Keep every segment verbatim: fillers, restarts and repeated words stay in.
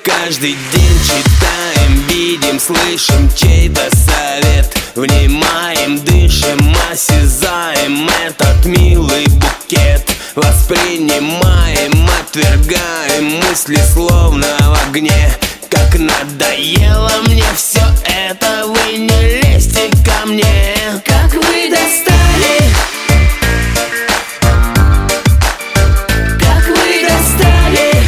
Каждый день читаем, видим, слышим чей-то совет. Внимаем, дышим, осязаем этот милый букет. Воспринимаем, отвергаем мысли словно в огне. Как надоело мне все это, вы не лезьте ко мне. Как вы достали, как вы достали.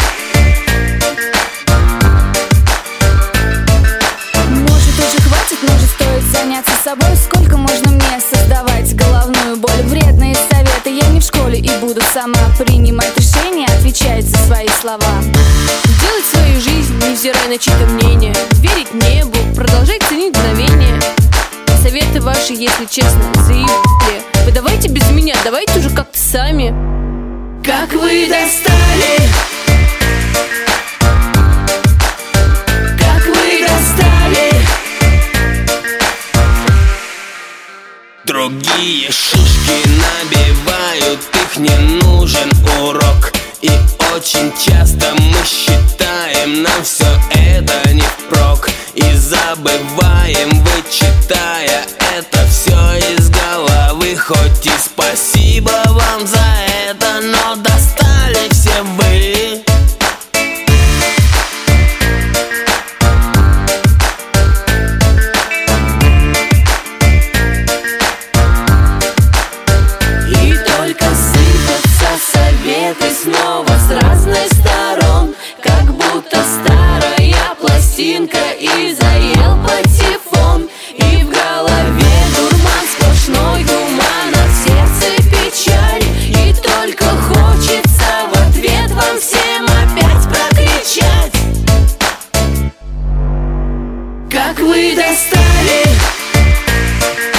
Может, уже хватит, может, стоит заняться собой. Сколько можно мне создавать головную боль? Вредные советы, я не в школе и буду сама принимать решения, отвечать за свои слова. Делать свою жизнь, невзирая на чьи-то мнения. Верить небу, продолжать ценить мгновение. Советы ваши, если честно, заебали. Вы давайте без меня, давайте уже как-то сами. Как вы достали, как вы достали. Другие шишки набивают, их не нужен урок. И очень часто мы считаем, нам все это не впрок. И забываем, вычитая это все из головы. Хоть и спасибо вам за это, но достали все вы. И только сыпятся советы снова с разных сторон, как будто старая пластинка и заел патефон. И в голове дурман, сплошной туман, а в сердце печаль. И только хочется в ответ вам всем опять прокричать: как вы достали.